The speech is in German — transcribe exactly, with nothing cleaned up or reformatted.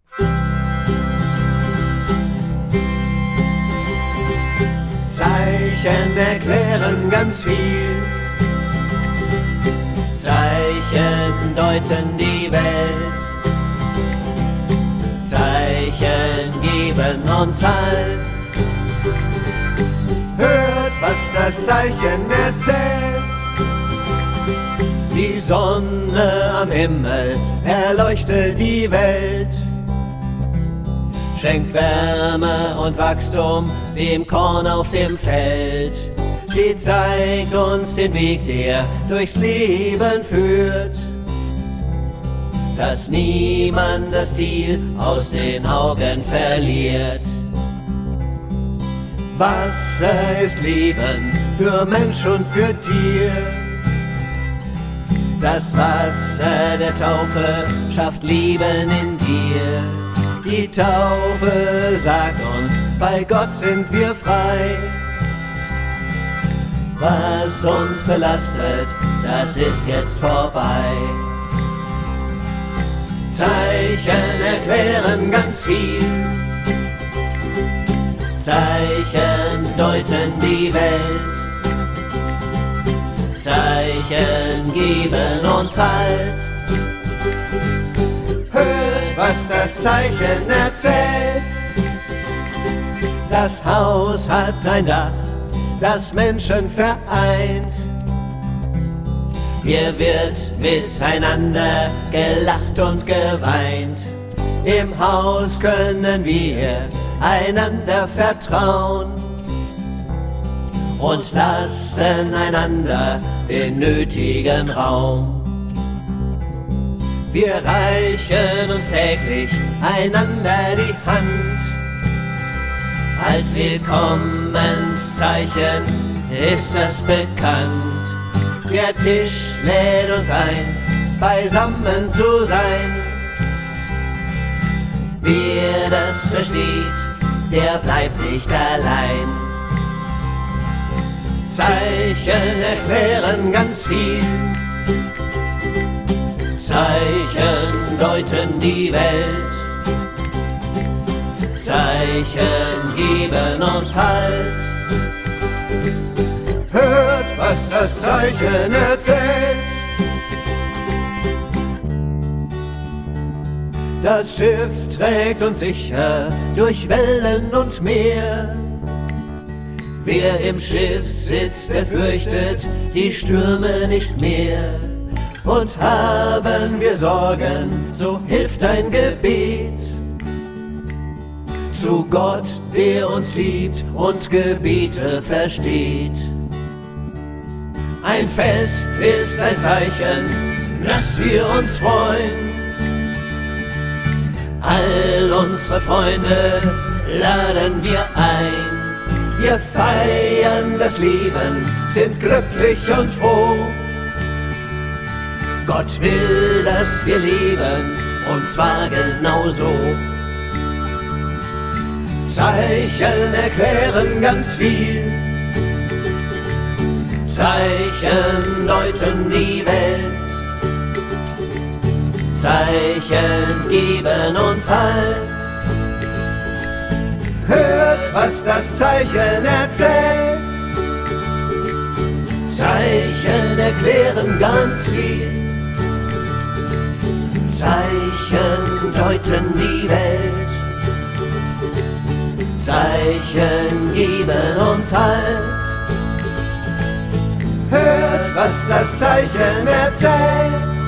Zeichen erklären ganz viel. Zeichen deuten die Welt. Zeichen geben uns Halt. Hört, was das Zeichen erzählt. Die Sonne am Himmel erleuchtet die Welt. Schenkt Wärme und Wachstum dem Korn auf dem Feld. Sie zeigt uns den Weg, der durchs Leben führt, dass niemand das Ziel aus den Augen verliert. Wasser ist Leben für Mensch und für Tier. Das Wasser der Taufe schafft Leben in dir. Die Taufe sagt uns, bei Gott sind wir frei. Was uns belastet, das ist jetzt vorbei. Zeichen erklären ganz viel. Zeichen deuten die Welt. Zeichen geben uns Halt. Hört, was das Zeichen erzählt. Das Haus hat ein Dach, das Menschen vereint. Hier wird miteinander gelacht und geweint. Im Haus können wir einander vertrauen und lassen einander den nötigen Raum. Wir reichen uns täglich einander die Hand. Als Willkommenszeichen ist das bekannt. Der Tisch lädt uns ein, beisammen zu sein. Wer das versteht, der bleibt nicht allein. Zeichen erklären ganz viel. Zeichen deuten die Welt. Zeichen geben uns Halt. Hört, was das Zeichen erzählt. Das Schiff trägt uns sicher durch Wellen und Meer. Wer im Schiff sitzt, der fürchtet die Stürme nicht mehr. Und haben wir Sorgen, so hilft ein Gebet zu Gott, der uns liebt und Gebete versteht. Ein Fest ist ein Zeichen, dass wir uns freuen. All unsere Freunde laden wir ein. Wir feiern das Leben, sind glücklich und froh. Gott will, dass wir leben, und zwar genau so. Zeichen erklären ganz viel. Zeichen deuten die Welt. Zeichen geben uns Halt. Hört, was das Zeichen erzählt. Zeichen erklären ganz viel. Zeichen deuten die Welt. Zeichen geben uns Halt. Hört, was das Zeichen erzählt.